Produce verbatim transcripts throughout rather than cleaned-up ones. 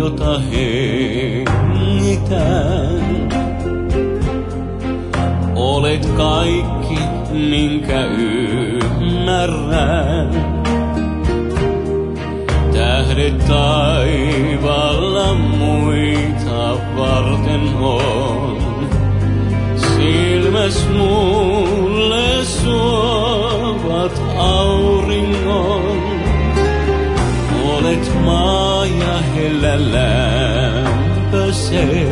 jota hengitän. Olet kaikki, minkä ymmärrän. Tähdet taivaalla muita varten on. Silmäs mulle suovat auringon. Olet maa ja hellä lämpöse.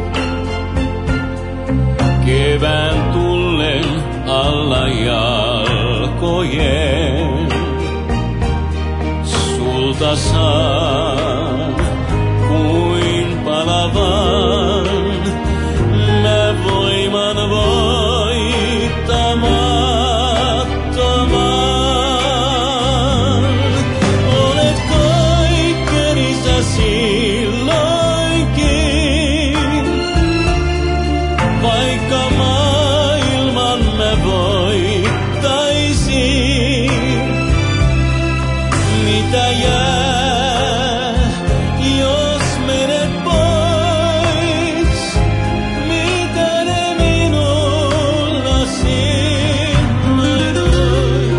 Kevään tullen alla jalkojen. Sulta saan kuin palavan. Mä voiman voittamattoman. Olet kaikkeni sä silloinkin. Vaikka maailman mä voittaisin. Mitä jää, jos menet pois? Mitä ne minulla sinulle?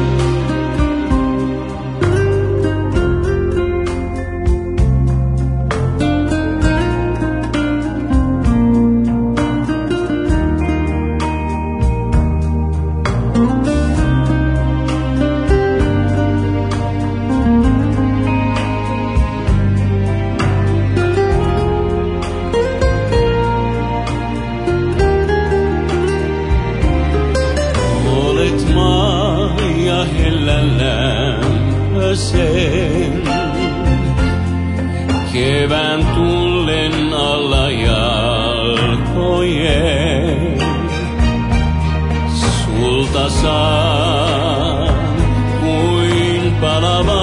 Olet maa ja hellä lämpösen. Kevään tullen alla jalkojen. Sulta saan kuin palava.